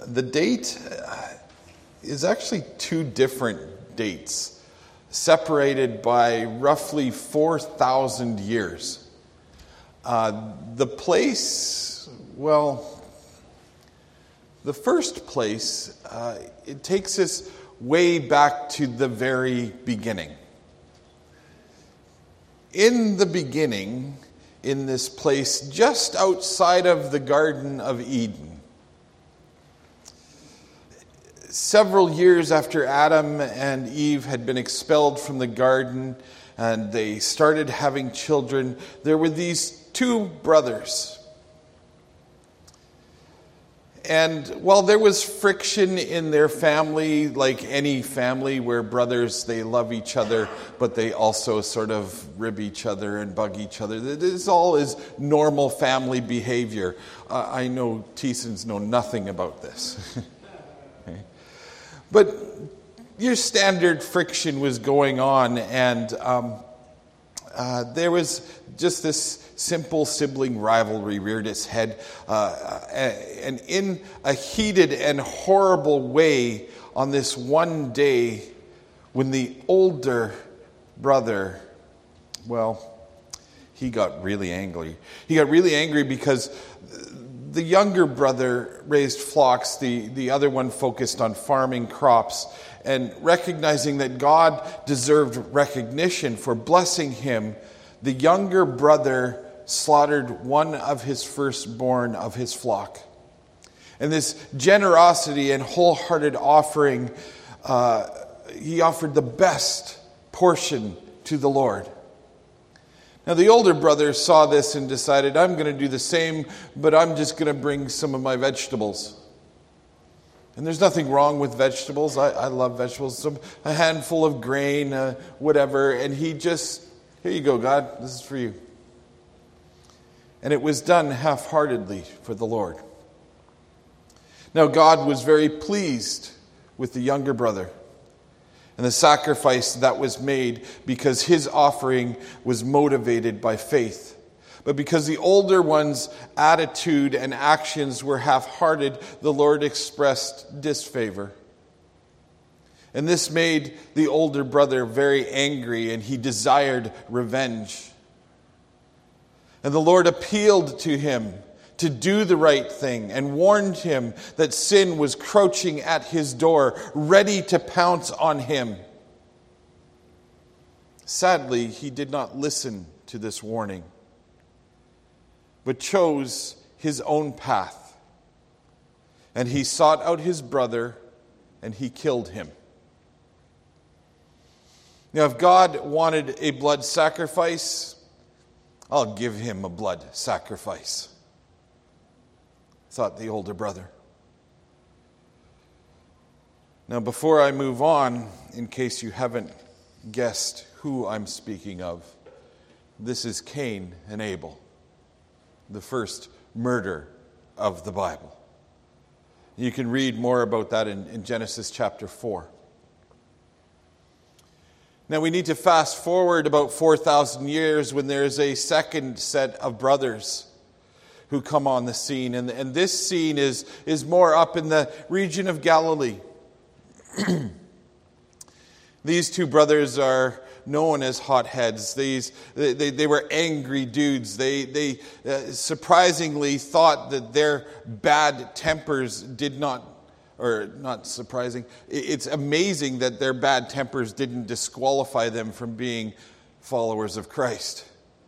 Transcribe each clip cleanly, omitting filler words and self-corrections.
The date is actually two different dates, separated by roughly 4,000 years. The place, well, the first place, it takes us way back to the very beginning. In the beginning, in this place just outside of the Garden of Eden, several years after Adam and Eve had been expelled from the garden and they started having children, there were these two brothers. And while there was friction in their family, like any family where brothers, they love each other, but they also sort of rib each other and bug each other. This all is normal family behavior. I know Teesons know nothing about this. Okay. But your standard friction was going on, and there was just this simple sibling rivalry reared its head, and in a heated and horrible way on this one day when the older brother, well, he got really angry. He got really angry because the younger brother raised flocks, the other one focused on farming crops, and recognizing that God deserved recognition for blessing him, the younger brother slaughtered one of his firstborn of his flock. And this generosity and wholehearted offering, he offered the best portion to the Lord. Now the older brother saw this and decided, I'm going to do the same, but I'm just going to bring some of my vegetables. And there's nothing wrong with vegetables. I love vegetables. A handful of grain, whatever. And he just, here you go, God, this is for you. And it was done half-heartedly for the Lord. Now God was very pleased with the younger brother and the sacrifice that was made because his offering was motivated by faith. But because the older one's attitude and actions were half-hearted, the Lord expressed disfavor. And this made the older brother very angry, and he desired revenge. And the Lord appealed to him to do the right thing and warned him that sin was crouching at his door, ready to pounce on him. Sadly, he did not listen to this warning, but chose his own path. And he sought out his brother, and he killed him. Now, if God wanted a blood sacrifice, I'll give him a blood sacrifice, thought the older brother. Now, before I move on, in case you haven't guessed who I'm speaking of, this is Cain and Abel, the first murder of the Bible. You can read more about that in Genesis chapter 4. Now we need to fast forward about 4,000 years when there is a second set of brothers who come on the scene. And this scene is more up in the region of Galilee. These two brothers are known as hotheads. They were angry dudes. They surprisingly thought that their bad tempers did not, or not surprising, it's amazing that their bad tempers didn't disqualify them from being followers of Christ.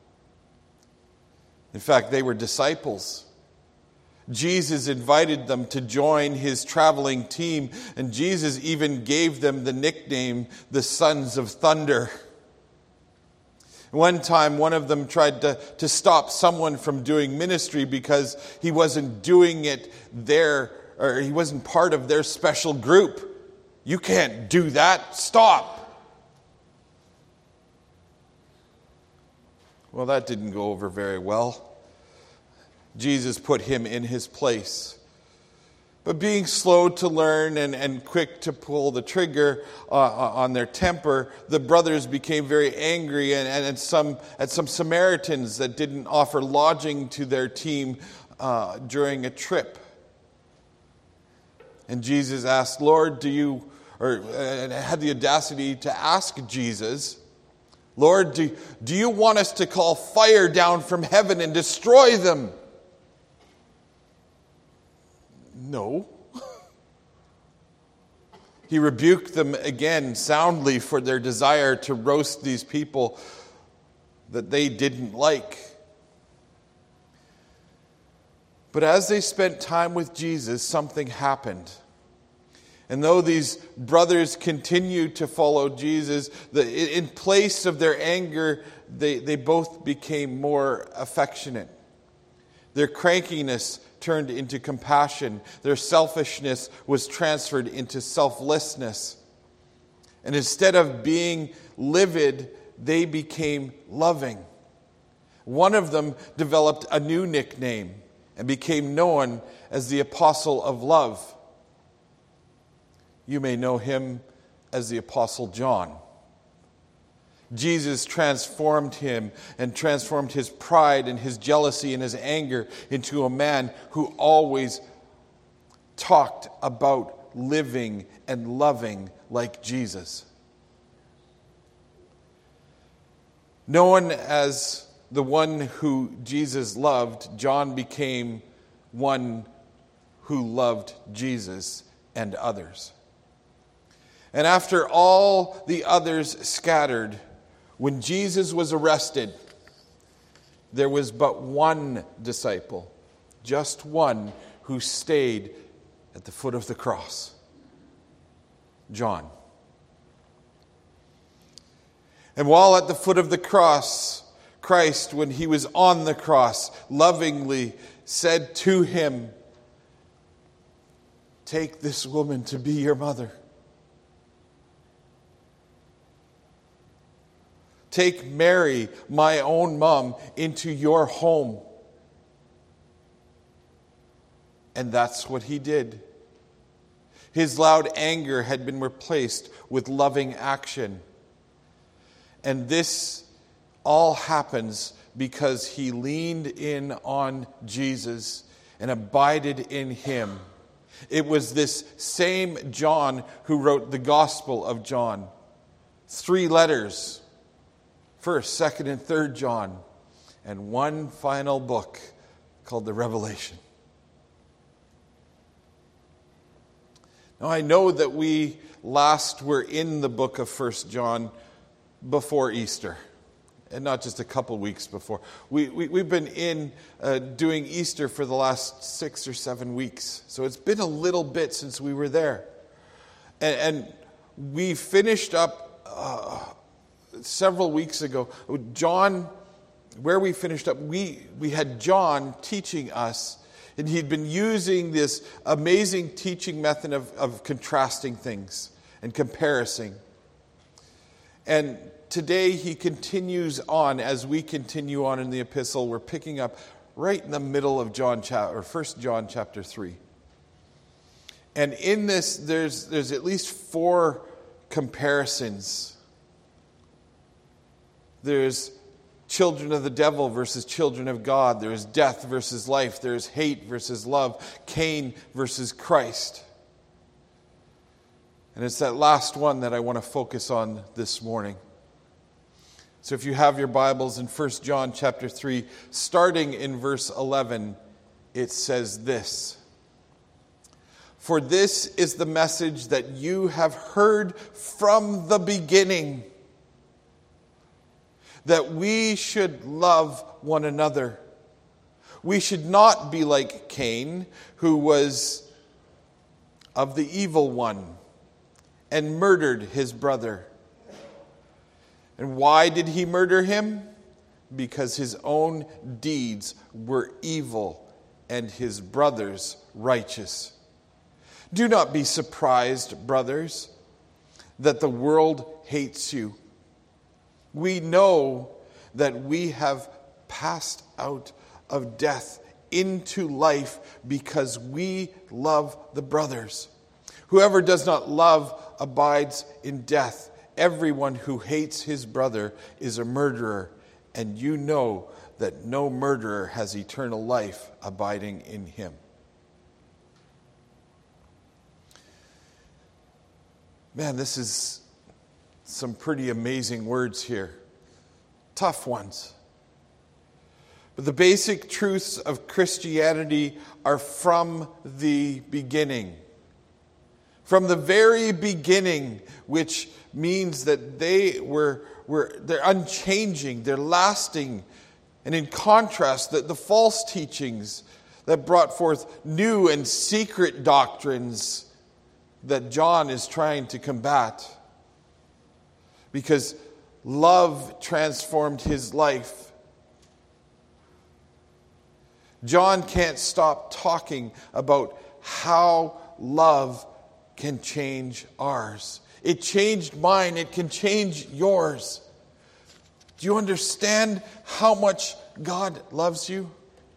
In fact, they were disciples. Jesus invited them to join his traveling team, and Jesus even gave them the nickname, the Sons of Thunder. One time, one of them tried to stop someone from doing ministry because he wasn't doing it there, or he wasn't part of their special group. You can't do that. Stop. Well, that didn't go over very well. Jesus put him in his place. But being slow to learn and quick to pull the trigger on their temper, the brothers became very angry at some Samaritans that didn't offer lodging to their team during a trip. And Jesus asked, Lord, and had the audacity to ask Jesus, Lord, do you want us to call fire down from heaven and destroy them? No. He rebuked them again soundly for their desire to roast these people that they didn't like. But as they spent time with Jesus, something happened. And though these brothers continued to follow Jesus, in place of their anger, they both became more affectionate. Their crankiness turned into compassion. Their selfishness was transferred into selflessness. And instead of being livid, they became loving. One of them developed a new nickname and became known as the Apostle of Love. You may know him as the Apostle John. Jesus transformed him and transformed his pride and his jealousy and his anger into a man who always talked about living and loving like Jesus. Known as the one who Jesus loved, John became one who loved Jesus and others. And after all the others scattered, when Jesus was arrested, there was but one disciple, just one, who stayed at the foot of the cross. John. And while at the foot of the cross, Christ, when he was on the cross, lovingly said to him, "Take this woman to be your mother. Take Mary, my own mom, into your home." And that's what he did. His loud anger had been replaced with loving action. And this all happens because he leaned in on Jesus and abided in him. It was this same John who wrote the Gospel of John. 3 letters, 1st, 2nd, and 3rd John, and one final book called the Revelation. Now I know that we last were in the book of 1st John before Easter, and not just a couple weeks before. We've been in doing Easter for the last 6 or 7 weeks. So it's been a little bit since we were there. And we finished up several weeks ago. John, where we finished up, we had John teaching us, and he'd been using this amazing teaching method of contrasting things and comparison. And today he continues on as we continue on in the epistle. We're picking up right in the middle of 1 John chapter 3. And in this, there's at least 4 comparisons. There's children of the devil versus children of God. There's death versus life. There's hate versus love. Cain versus Christ. And it's that last one that I want to focus on this morning. So if you have your Bibles in 1 John chapter 3, starting in verse 11, it says this: "For this is the message that you have heard from the beginning, that we should love one another. We should not be like Cain, who was of the evil one and murdered his brother. And why did he murder him? Because his own deeds were evil and his brother's righteous. Do not be surprised, brothers, that the world hates you. We know that we have passed out of death into life because we love the brothers. Whoever does not love abides in death. Everyone who hates his brother is a murderer, and you know that no murderer has eternal life abiding in him." Man, this is some pretty amazing words here. Tough ones. But the basic truths of Christianity are from the beginning. From the very beginning, which means that they're unchanging, they're lasting. And in contrast, the false teachings that brought forth new and secret doctrines that John is trying to combat. Because love transformed his life. John can't stop talking about how love can change ours. It changed mine. It can change yours. Do you understand how much God loves you?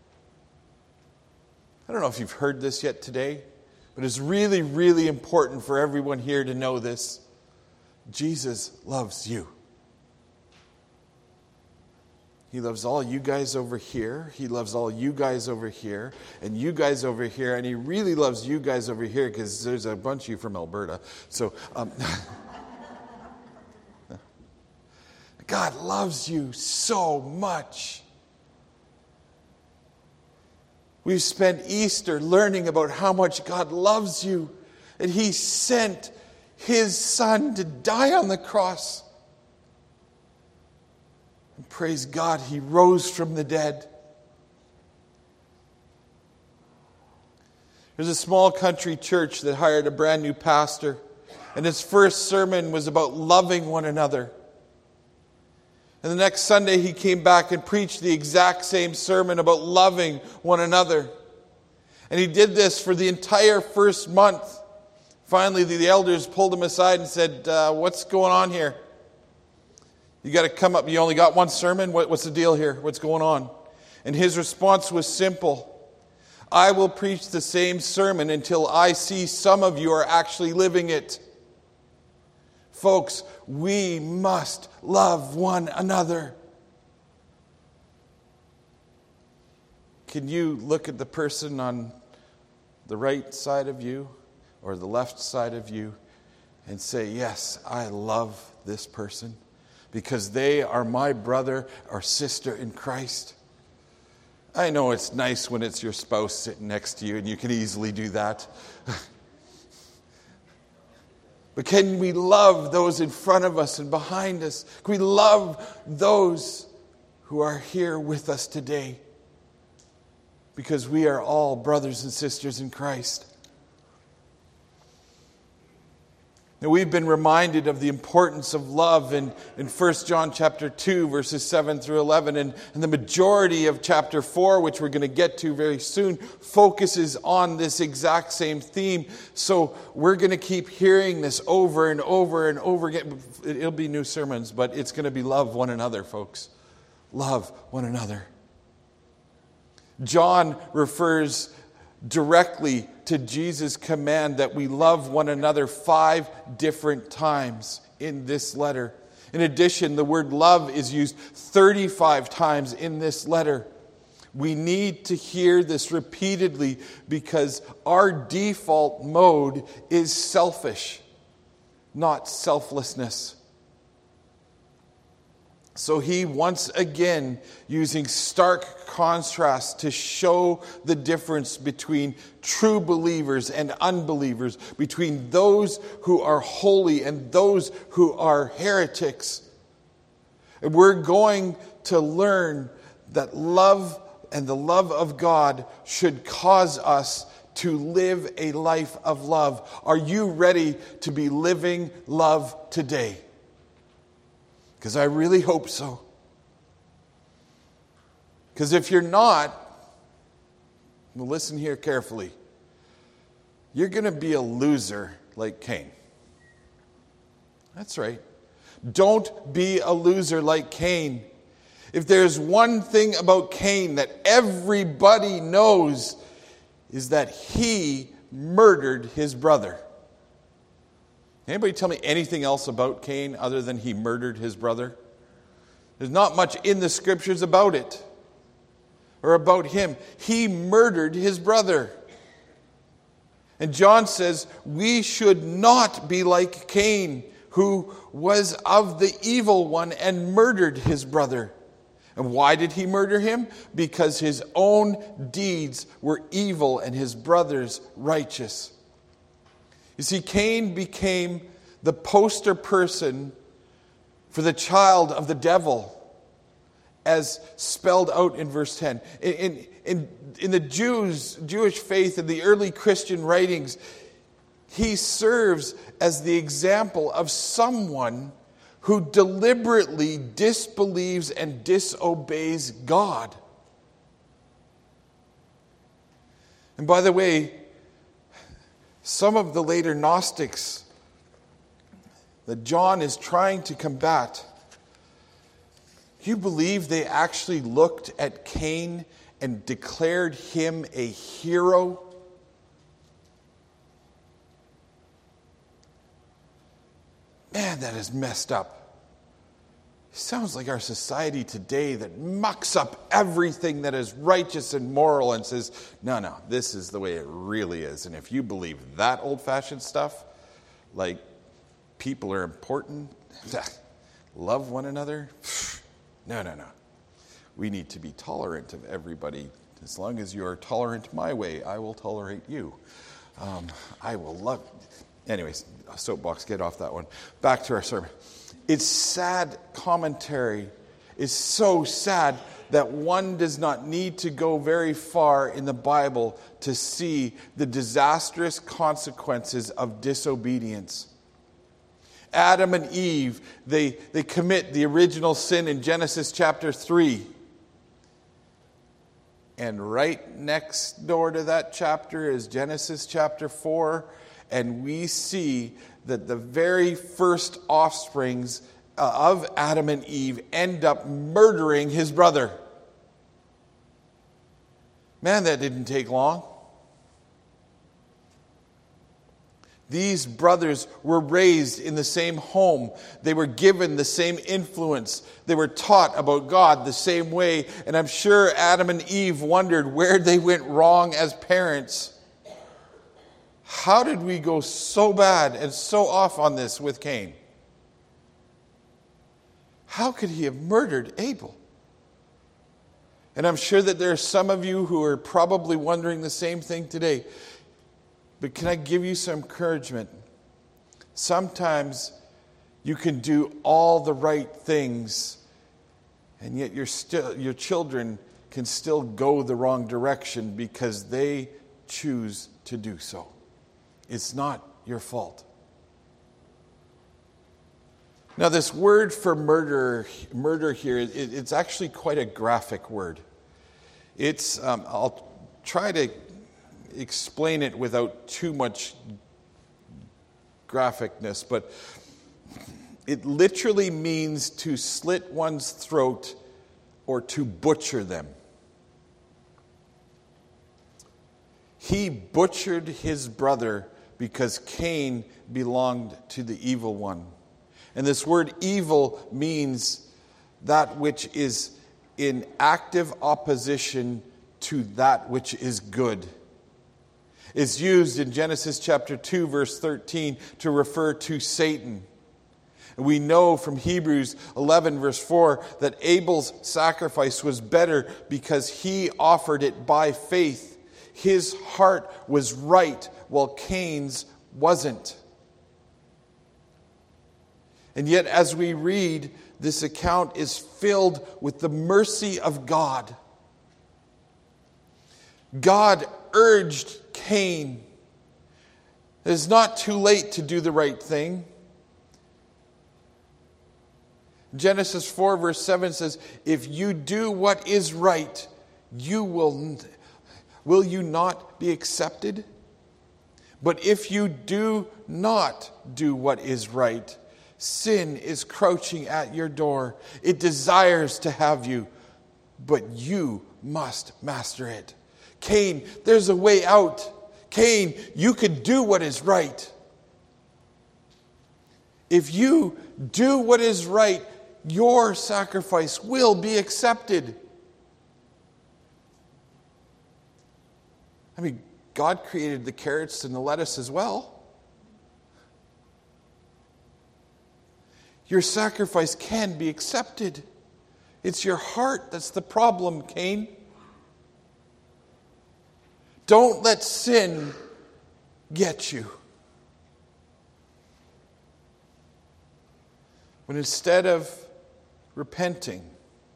I don't know if you've heard this yet today, but it's really, really important for everyone here to know this. Jesus loves you. He loves all you guys over here. He loves all you guys over here. And you guys over here. And he really loves you guys over here because there's a bunch of you from Alberta. So, God loves you so much. We've spent Easter learning about how much God loves you. And He sent His Son to die on the cross. And praise God, He rose from the dead. There's a small country church that hired a brand new pastor. And his first sermon was about loving one another. And the next Sunday he came back and preached the exact same sermon about loving one another. And he did this for the entire first month. Finally, the elders pulled him aside and said, what's going on here? You got to come up. You only got one sermon? What's the deal here? What's going on? And his response was simple. I will preach the same sermon until I see some of you are actually living it. Folks, we must love one another. Can you look at the person on the right side of you or the left side of you and say, yes, I love this person because they are my brother or sister in Christ? I know it's nice when it's your spouse sitting next to you and you can easily do that. But can we love those in front of us and behind us? Can we love those who are here with us today? Because we are all brothers and sisters in Christ. Now, we've been reminded of the importance of love in 1 John chapter 2, verses 7 through 11. And the majority of chapter 4, which we're going to get to very soon, focuses on this exact same theme. So we're going to keep hearing this over and over and over again. It'll be new sermons, but it's going to be love one another, folks. Love one another. John refers directly to Jesus' command that we love one another 5 different times in this letter. In addition, the word love is used 35 times in this letter. We need to hear this repeatedly because our default mode is selfish, not selflessness. So he once again, using stark contrast to show the difference between true believers and unbelievers, between those who are holy and those who are heretics. And we're going to learn that love and the love of God should cause us to live a life of love. Are you ready to be living love today? Because I really hope so. Because if you're not, well, listen here carefully. You're going to be a loser like Cain. That's right. Don't be a loser like Cain. If there's one thing about Cain that everybody knows, is that he murdered his brother. Anybody tell me anything else about Cain other than he murdered his brother? There's not much in the scriptures about it or about him. He murdered his brother. And John says, we should not be like Cain, who was of the evil one and murdered his brother. And why did he murder him? Because his own deeds were evil and his brother's righteous. You see, Cain became the poster person for the child of the devil, as spelled out in verse 10. In the Jewish faith and the early Christian writings, he serves as the example of someone who deliberately disbelieves and disobeys God. And by the way, some of the later Gnostics that John is trying to combat, you believe they actually looked at Cain and declared him a hero? Man, that is messed up. It sounds like our society today that mucks up everything that is righteous and moral and says, no, this is the way it really is. And if you believe that old-fashioned stuff, like people are important, love one another, no. We need to be tolerant of everybody. As long as you are tolerant my way, I will tolerate you. I will love... Anyways, soapbox, get off that one. Back to our sermon. It's sad commentary. It's so sad that one does not need to go very far in the Bible to see the disastrous consequences of disobedience. Adam and Eve, they commit the original sin in Genesis chapter 3. And right next door to that chapter is Genesis chapter 4. And we see that the very first offsprings of Adam and Eve end up murdering his brother. Man, that didn't take long. These brothers were raised in the same home. They were given the same influence. They were taught about God the same way. And I'm sure Adam and Eve wondered where they went wrong as parents. How did we go so bad and so off on this with Cain? How could he have murdered Abel? And I'm sure that there are some of you who are probably wondering the same thing today. But can I give you some encouragement? Sometimes you can do all the right things, and yet your children can still go the wrong direction because they choose to do so. It's not your fault. Now, this word for murder here, it's actually quite a graphic word. It's I'll try to explain it without too much graphicness, but it literally means to slit one's throat or to butcher them. He butchered his brother because Cain belonged to the evil one. And this word evil means that which is in active opposition to that which is good. It's used in Genesis chapter 2, verse 13, to refer to Satan. We know from Hebrews 11, verse 4, that Abel's sacrifice was better because he offered it by faith. His heart was right, while Cain's wasn't. And yet, as we read, this account is filled with the mercy of God. God urged Cain. It is not too late to do the right thing. Genesis 4 verse 7 says, if you do what is right, you will you not be accepted? But if you do not do what is right, sin is crouching at your door. It desires to have you, but you must master it. Cain, there's a way out. Cain, you can do what is right. If you do what is right, your sacrifice will be accepted. I mean, God created the carrots and the lettuce as well. Your sacrifice can be accepted. It's your heart that's the problem, Cain. Don't let sin get you. But instead of repenting,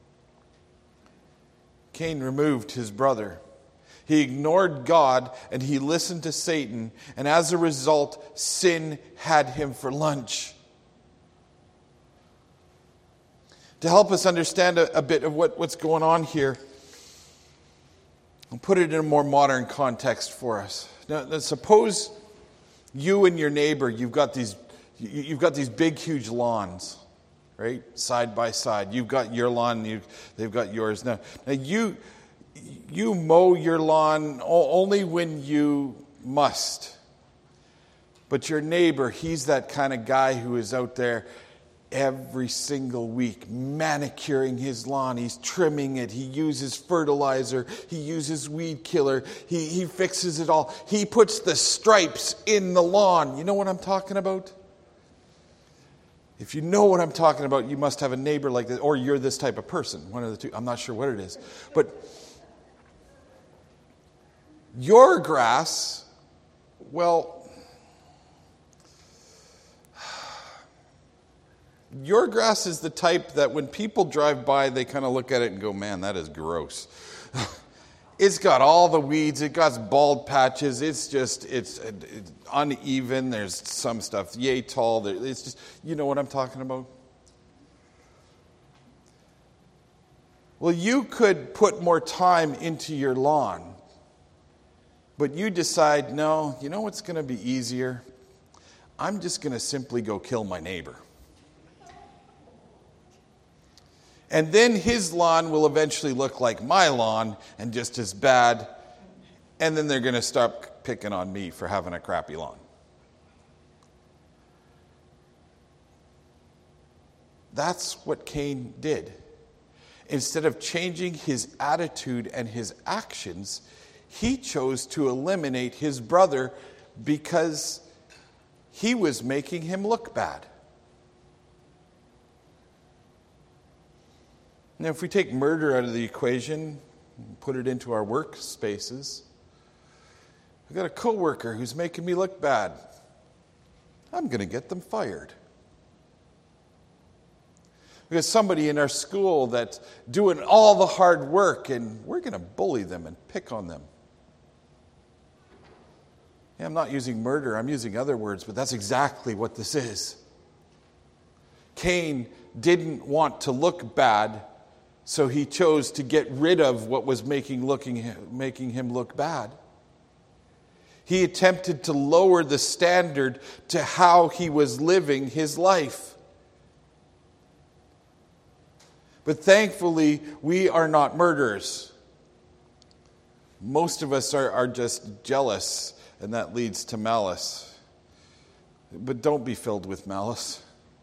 Cain removed his brother. He ignored God and he listened to Satan, and as a result, sin had him for lunch. To help us understand a bit of what's going on here, I'll put it in a more modern context for us. Now suppose you and your neighbor, you've got these big, huge lawns, right? Side by side. You've got your lawn, they've got yours. Now you mow your lawn only when you must. But your neighbor, he's that kind of guy who is out there every single week manicuring his lawn. He's trimming it. He uses fertilizer. He uses weed killer. He fixes it all. He puts the stripes in the lawn. You know what I'm talking about? If you know what I'm talking about, you must have a neighbor like this, or you're this type of person. One of the two. I'm not sure what it is. But your grass, well, your grass is the type that when people drive by, they kind of look at it and go, man, that is gross. It's got all the weeds. It got bald patches. It's uneven. There's some stuff yay tall. It's just, you know what I'm talking about? Well, you could put more time into your lawn, but you decide, no, you know what's going to be easier? I'm just going to simply go kill my neighbor. And then his lawn will eventually look like my lawn and just as bad. And then they're going to start picking on me for having a crappy lawn. That's what Cain did. Instead of changing his attitude and his actions, he chose to eliminate his brother because he was making him look bad. Now, if we take murder out of the equation and put it into our workspaces, I've got a coworker who's making me look bad. I'm going to get them fired. We got somebody in our school that's doing all the hard work, and we're going to bully them and pick on them. Yeah, I'm not using murder, I'm using other words, but that's exactly what this is. Cain didn't want to look bad, so he chose to get rid of what was making him look bad. He attempted to lower the standard to how he was living his life. But thankfully, we are not murderers. Most of us are just jealous, and that leads to malice. But don't be filled with malice.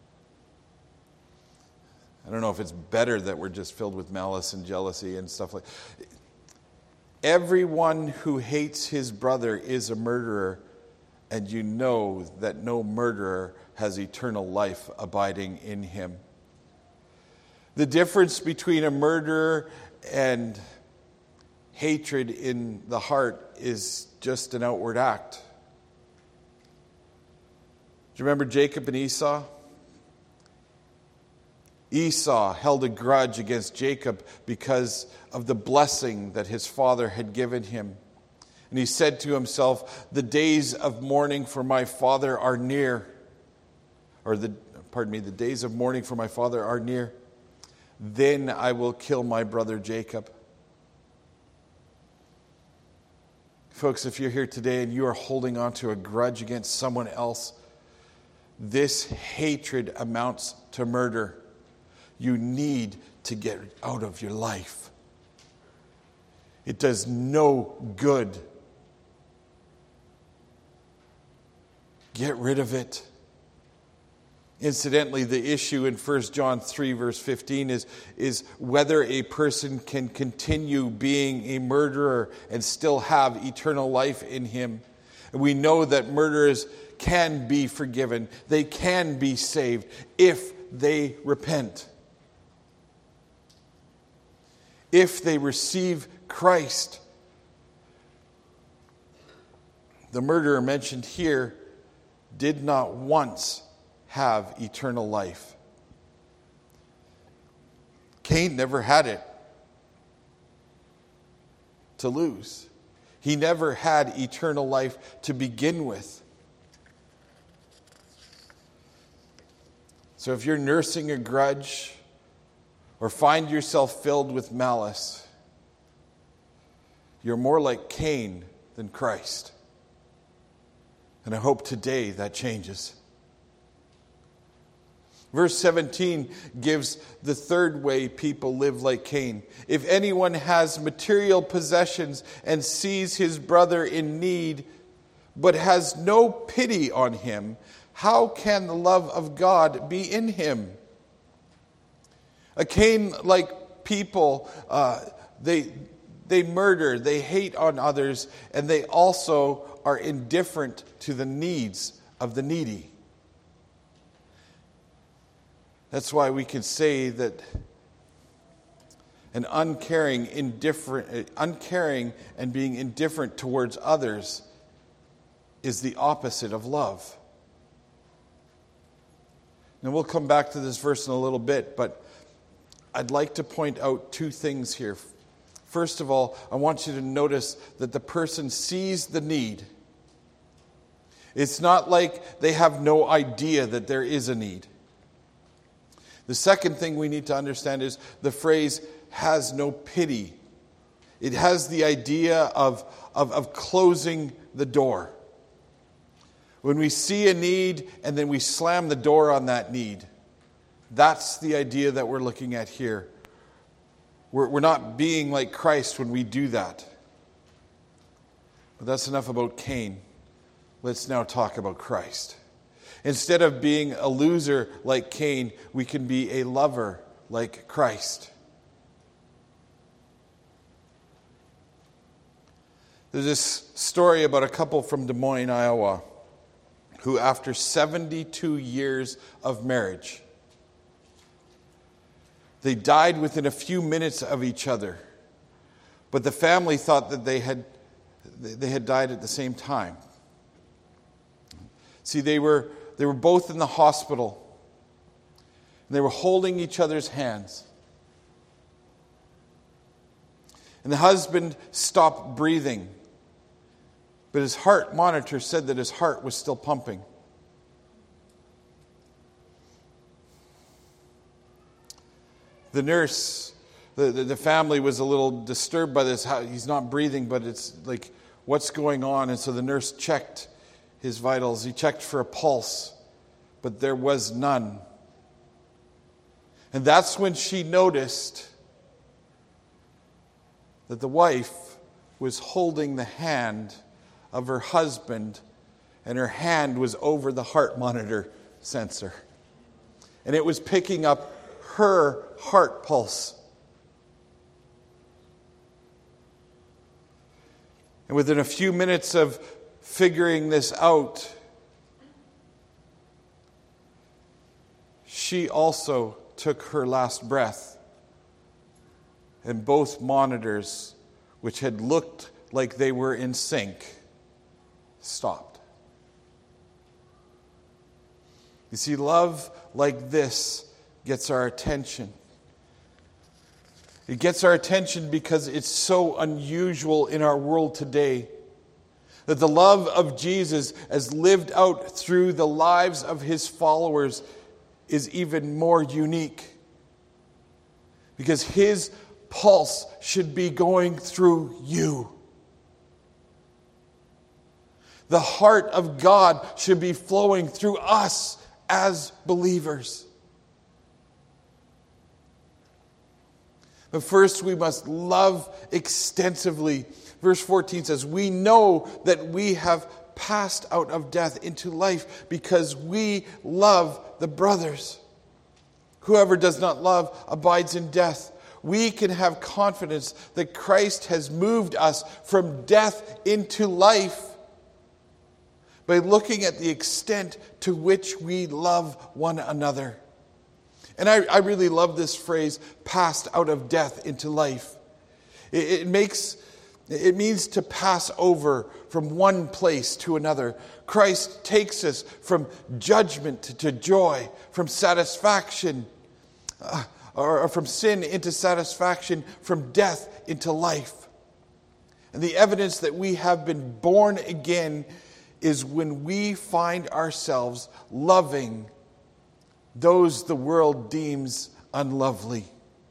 I don't know if it's better that we're just filled with malice and jealousy and stuff like that. Everyone who hates his brother is a murderer, and you know that no murderer has eternal life abiding in him. The difference between a murderer and hatred in the heart is just an outward act. Do you remember Jacob and Esau? Esau held a grudge against Jacob because of the blessing that his father had given him. And he said to himself, the days of mourning for my father are near. The days of mourning for my father are near. Then I will kill my brother Jacob. Folks, if you're here today and you are holding on to a grudge against someone else, this hatred amounts to murder. You need to get it out of your life. It does no good. Get rid of it. Incidentally, the issue in 1 John 3 verse 15 is whether a person can continue being a murderer and still have eternal life in him. And we know that murderers can be forgiven. They can be saved if they repent. If they receive Christ. The murderer mentioned here did not once have eternal life. Cain never had it to lose. He never had eternal life to begin with. So if you're nursing a grudge or find yourself filled with malice, you're more like Cain than Christ. And I hope today that changes. Verse 17 gives the third way people live like Cain. If anyone has material possessions and sees his brother in need, but has no pity on him, how can the love of God be in him? A Cain-like people, they murder, they hate on others, and they also are indifferent to the needs of the needy. That's why we can say that an uncaring and being indifferent towards others is the opposite of love. Now we'll come back to this verse in a little bit, but I'd like to point out two things here. First of all, I want you to notice that the person sees the need. It's not like they have no idea that there is a need. The second thing we need to understand is the phrase has no pity. It has the idea of closing the door. When we see a need and then we slam the door on that need, that's the idea that we're looking at here. We're not being like Christ when we do that. But that's enough about Cain. Let's now talk about Christ. Instead of being a loser like Cain, we can be a lover like Christ. There's this story about a couple from Des Moines, Iowa, who after 72 years of marriage, they died within a few minutes of each other. But the family thought that they had died at the same time. See, they were both in the hospital. And they were holding each other's hands. And the husband stopped breathing. But his heart monitor said that his heart was still pumping. The nurse, the family was a little disturbed by this. How he's not breathing, but it's like, what's going on? And so the nurse checked his vitals. He checked for a pulse, but there was none. And that's when she noticed that the wife was holding the hand of her husband, and her hand was over the heart monitor sensor. And it was picking up her heart pulse. And within a few minutes of figuring this out, she also took her last breath. And both monitors, which had looked like they were in sync, stopped. You see, love like this gets our attention. It gets our attention because it's so unusual in our world today. That the love of Jesus, as lived out through the lives of his followers, is even more unique. Because his pulse should be going through you. The heart of God should be flowing through us as believers. But first we must love extensively. Verse 14 says, we know that we have passed out of death into life because we love the brothers. Whoever does not love abides in death. We can have confidence that Christ has moved us from death into life by looking at the extent to which we love one another. And I really love this phrase, passed out of death into life. It means to pass over from one place to another. Christ takes us from judgment to joy, from satisfaction, or from sin into satisfaction, from death into life. And the evidence that we have been born again is when we find ourselves loving those the world deems unlovely.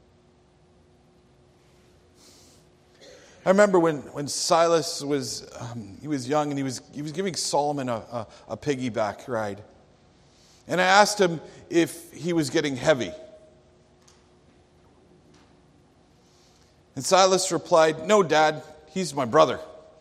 I remember when Silas was young and he was giving Solomon a piggyback ride. And I asked him if he was getting heavy. And Silas replied, "No, Dad, he's my brother."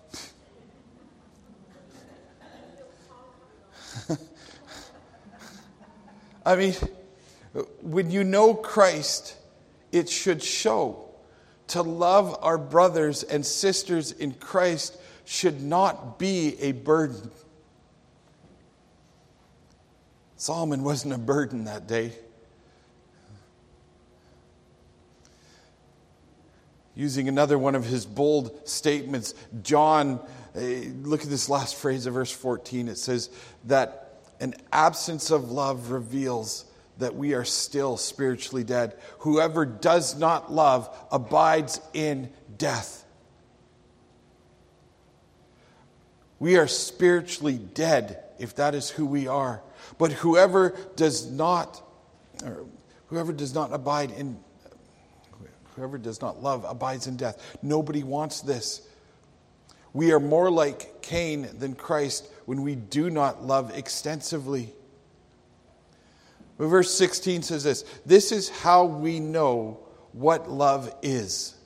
I mean, when you know Christ, it should show. To love our brothers and sisters in Christ should not be a burden. Solomon wasn't a burden that day. Using another one of his bold statements, John, look at this last phrase of verse 14. It says that an absence of love reveals that we are still spiritually dead. Whoever does not love abides in death. We are spiritually dead if that is who we are. But whoever does not love abides in death. Nobody wants this. We are more like Cain than Christ when we do not love extensively. But verse 16 says this: "This is how we know what love is.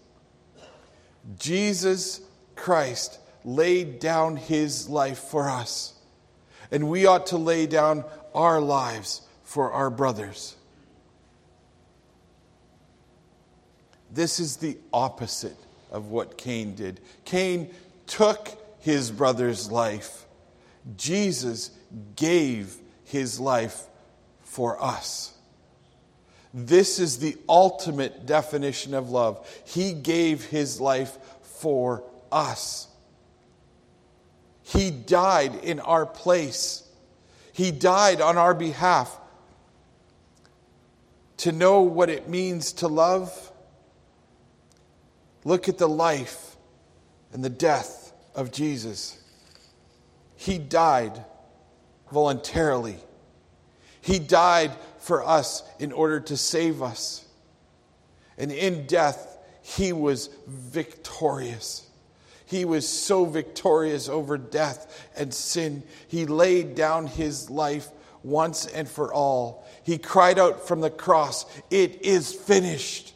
Jesus Christ laid down his life for us, and we ought to lay down our lives for our brothers." This is the opposite of what Cain did. Cain took his brother's life. Jesus gave his life for us. This is the ultimate definition of love. He gave his life for us. He died in our place. He died on our behalf. To know what it means to love, look at the life and the death of Jesus. He died voluntarily. He died for us in order to save us. And in death, he was victorious. He was so victorious over death and sin. He laid down his life once and for all. He cried out from the cross, "It is finished."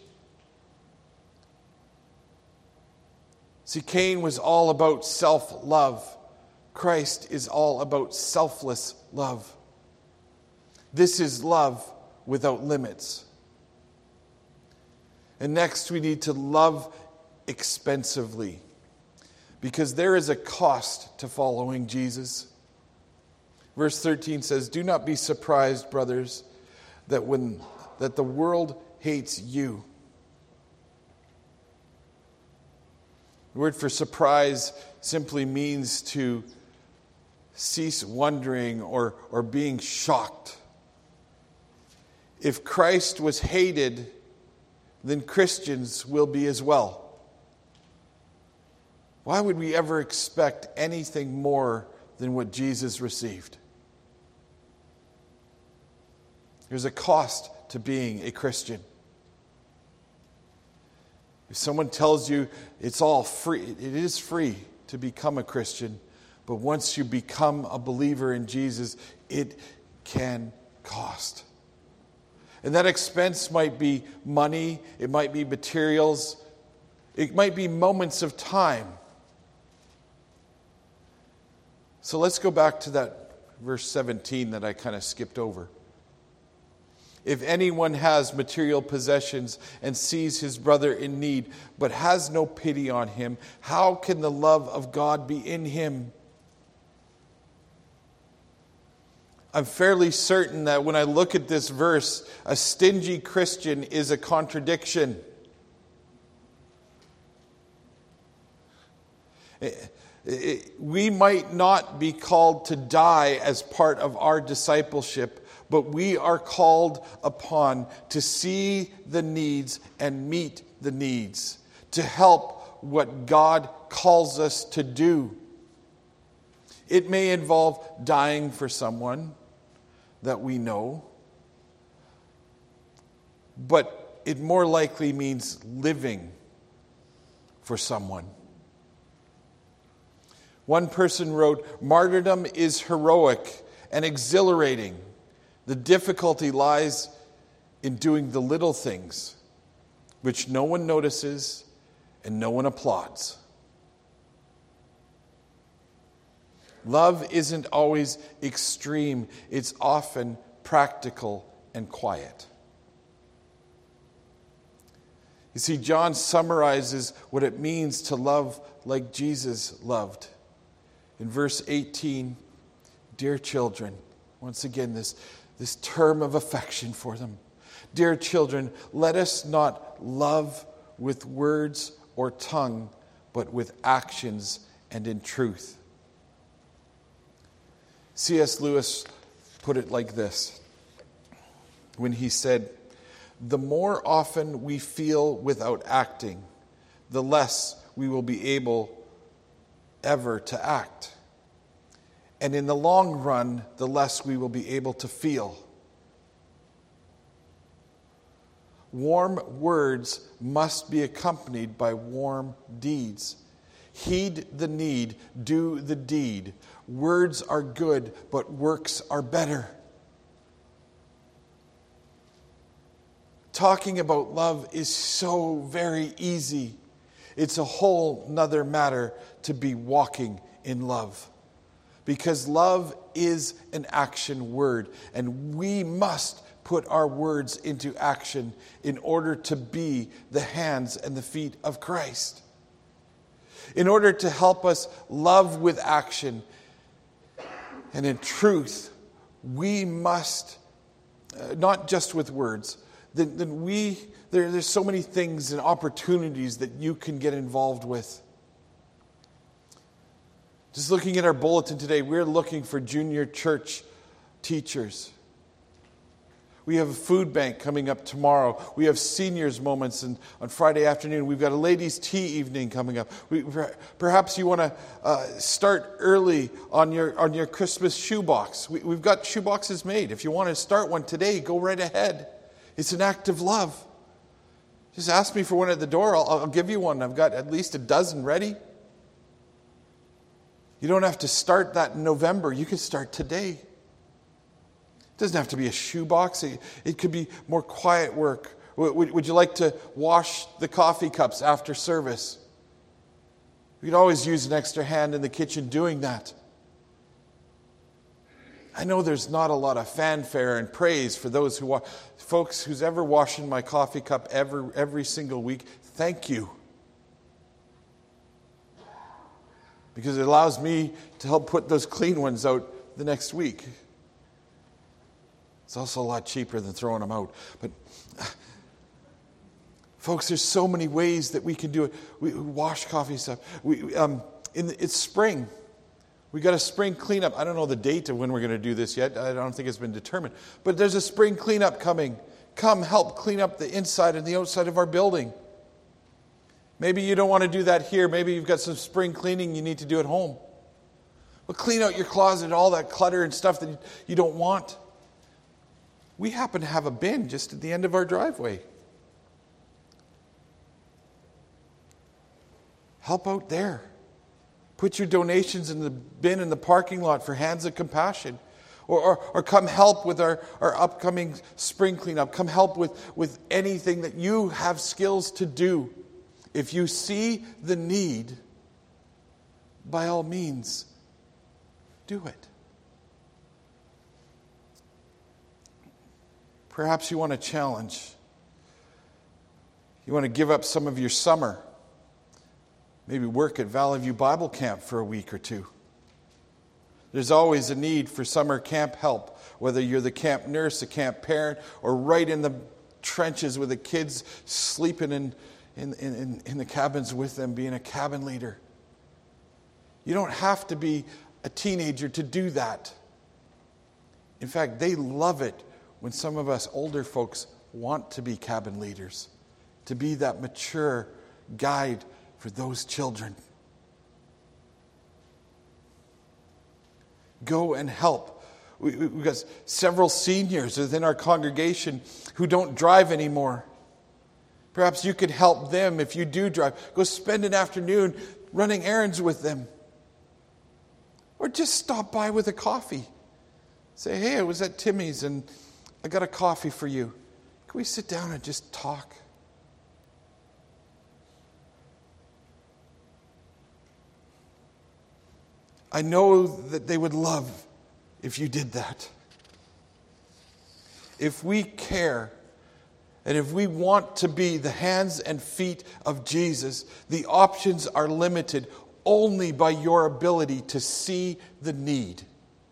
See, Cain was all about self-love. Christ is all about selfless love. This is love without limits. And next, we need to love expensively, because there is a cost to following Jesus. Verse 13 says, "Do not be surprised, brothers, that the world hates you." The word for surprise simply means to cease wondering or being shocked. If Christ was hated, then Christians will be as well. Why would we ever expect anything more than what Jesus received? There's a cost to being a Christian. If someone tells you it's all free, it is free to become a Christian. But once you become a believer in Jesus, it can cost. And that expense might be money, it might be materials, it might be moments of time. So let's go back to that verse 17 that I kind of skipped over. If anyone has material possessions and sees his brother in need, but has no pity on him, how can the love of God be in him? I'm fairly certain that when I look at this verse, a stingy Christian is a contradiction. We might not be called to die as part of our discipleship, but we are called upon to see the needs and meet the needs, to help what God calls us to do. It may involve dying for someone that we know, but it more likely means living for someone. One person wrote, "Martyrdom is heroic and exhilarating. The difficulty lies in doing the little things, which no one notices and no one applauds." Love isn't always extreme. It's often practical and quiet. You see, John summarizes what it means to love like Jesus loved. In verse 18, dear children, once again, this term of affection for them. Dear children, let us not love with words or tongue, but with actions and in truth. C.S. Lewis put it like this when he said, "The more often we feel without acting, the less we will be able ever to act. And in the long run, the less we will be able to feel." Warm words must be accompanied by warm deeds. Heed the need, do the deed. Words are good, but works are better. Talking about love is so very easy. It's a whole nother matter to be walking in love. Because love is an action word, and we must put our words into action in order to be the hands and the feet of Christ. In order to help us love with action and in truth, we must, not just with words, there's so many things and opportunities that you can get involved with. Just looking at our bulletin today, we're looking for junior church teachers. We have a food bank coming up tomorrow. We have seniors moments on Friday afternoon. We've got a ladies' tea evening coming up. Perhaps you want to start early on your Christmas shoebox. We've got shoeboxes made. If you want to start one today, go right ahead. It's an act of love. Just ask me for one at the door. I'll give you one. I've got at least a dozen ready. You don't have to start that in November. You can start today. It doesn't have to be a shoebox. It could be more quiet work. Would you like to wash the coffee cups after service? We could always use an extra hand in the kitchen doing that. I know there's not a lot of fanfare and praise for those folks who's ever washing my coffee cup every single week. Thank you. Because it allows me to help put those clean ones out the next week. It's also a lot cheaper than throwing them out. But folks, there's so many ways that we can do it. We wash coffee stuff. It's spring. We got a spring cleanup. I don't know the date of when we're going to do this yet. I don't think it's been determined. But there's a spring cleanup coming. Come help clean up the inside and the outside of our building. Maybe you don't want to do that here. Maybe you've got some spring cleaning you need to do at home. Well, clean out your closet, all that clutter and stuff that you don't want. We happen to have a bin just at the end of our driveway. Help out there. Put your donations in the bin in the parking lot for Hands of Compassion. Or come help with our upcoming spring cleanup. Come help with anything that you have skills to do. If you see the need, by all means, do it. Perhaps you want a challenge. You want to give up some of your summer. Maybe work at Valley View Bible Camp for a week or two. There's always a need for summer camp help, whether you're the camp nurse, a camp parent, or right in the trenches with the kids, sleeping in the cabins with them, being a cabin leader. You don't have to be a teenager to do that. In fact, they love it when some of us older folks want to be cabin leaders, to be that mature guide for those children. Go and help. We've got several seniors within our congregation who don't drive anymore. Perhaps you could help them if you do drive. Go spend an afternoon running errands with them. Or just stop by with a coffee. Say, hey, I was at Timmy's and I got a coffee for you. Can we sit down and just talk? I know that they would love if you did that. If we care and if we want to be the hands and feet of Jesus, the options are limited only by your ability to see the need.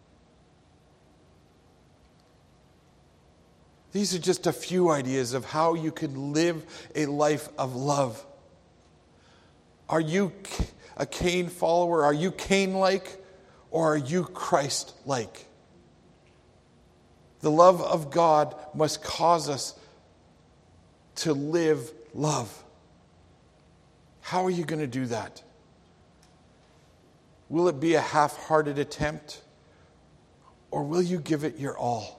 These are just a few ideas of how you can live a life of love. Are you a Cain follower? Are you Cain-like? Or are you Christ-like? The love of God must cause us to live love. How are you going to do that? Will it be a half-hearted attempt? Or will you give it your all?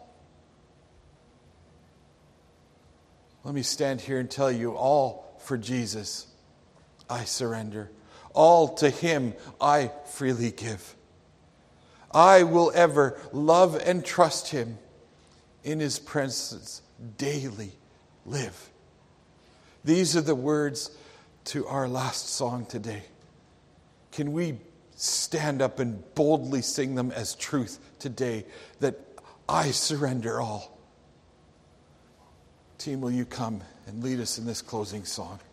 Let me stand here and tell you, all for Jesus I surrender. All to Him I freely give. I will ever love and trust Him. In His presence daily live. These are the words to our last song today. Can we stand up and boldly sing them as truth today, that I surrender all? Team, will you come and lead us in this closing song?